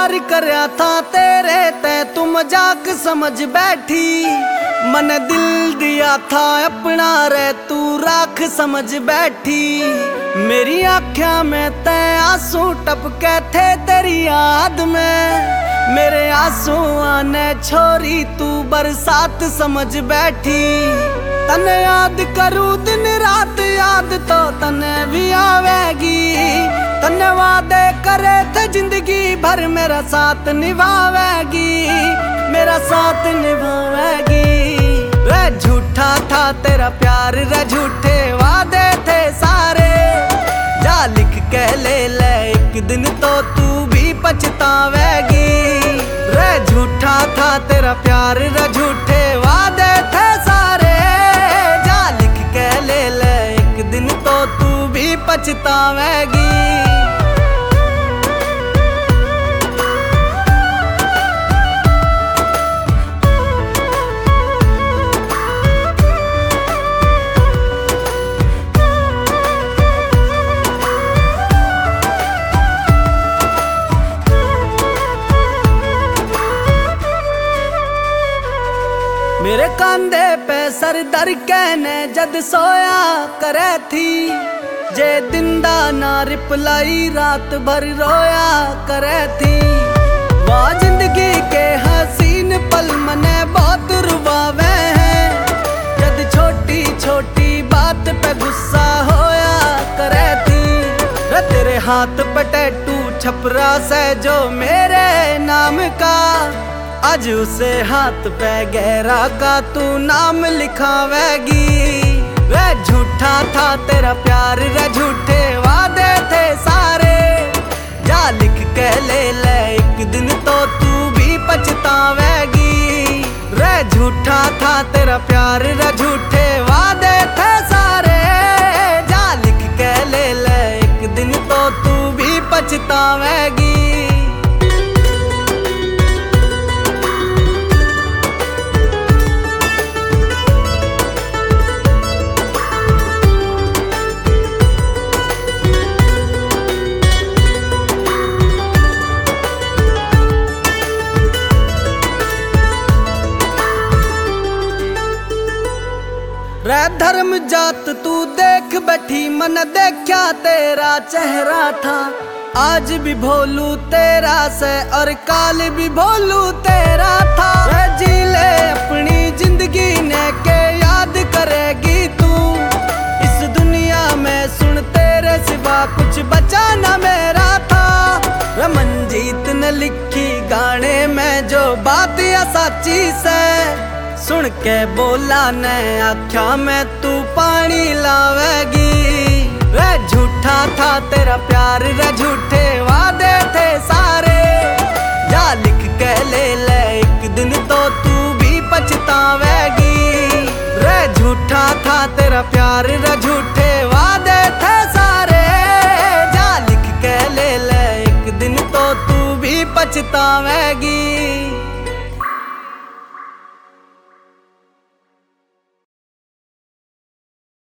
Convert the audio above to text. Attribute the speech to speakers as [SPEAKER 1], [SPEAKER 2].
[SPEAKER 1] प्यार करया था तेरे ते तू मजाक समझ बैठी। मन दिल दिया था अपना रे तू राख समझ बैठी। मेरी आँखों में ते आंसू टपके थे तेरी याद में। मेरे आंसुओं ने छोरी तू बरसात समझ बैठी। तने याद करूं दिन रात याद तो तने भी आवेगी। तने वादे करे थे जिंदगी भर मेरा साथ निभावेगी। मेरा साथ निभावेगी। रे झूठा था तेरा प्यार रे झूठे वादे थे सारे। जा लिख के ले एक दिन तो तू भी पछतावेगी। रे झूठा था तेरा प्यार रे झूठे वादे थे सारे। जा लिख के ले एक दिन तो तू भी पछतावेगी। मेरे कांधे पे सर दर के ने जद सोया करे थी। जे दिंदा ना रिप्लाई रात भर रोया करे थी। वाह जिंदगी के हसीन पल मने बहुत रुबावे हैं। जद छोटी छोटी बात पे गुस्सा होया करे थी। रे तेरे हाथ पे टैटू छपरा से जो मेरे नाम का। आज उसे हाथ पे गहरा का तू नाम लिखावेगी। वे झूठा था तेरा प्यार रे झूठे वादे थे सारे। जा लिख के ले एक दिन तो तू भी पछतावेगी। रे झूठा था तेरा प्यार रे झूठे वादे थे सारे। जा लिख के ले एक दिन तो तू भी पछतावेगी। रे धर्म जात तू देख बैठी मन देखा तेरा चेहरा था। आज भी भोलू तेरा से और काल भी भोलू तेरा था। रे जी ले अपनी जिंदगी ने के याद करेगी तू। इस दुनिया में सुन तेरे सिवा कुछ बचा न मेरा था। रे मंजीत ने लिखी गाने में जो बात या सच्ची से। सुन के बोला ने आख्या में तू पानी लावेगी। रे झूठा था तेरा प्यार रे झूठे वादे थे सारे। जा लिख के ले एक दिन तो तू भी पछतावेगी। रे झूठा था तेरा प्यार रे झूठे वादे थे सारे। जा लिख के ले एक दिन तो तू भी पछतावेगी।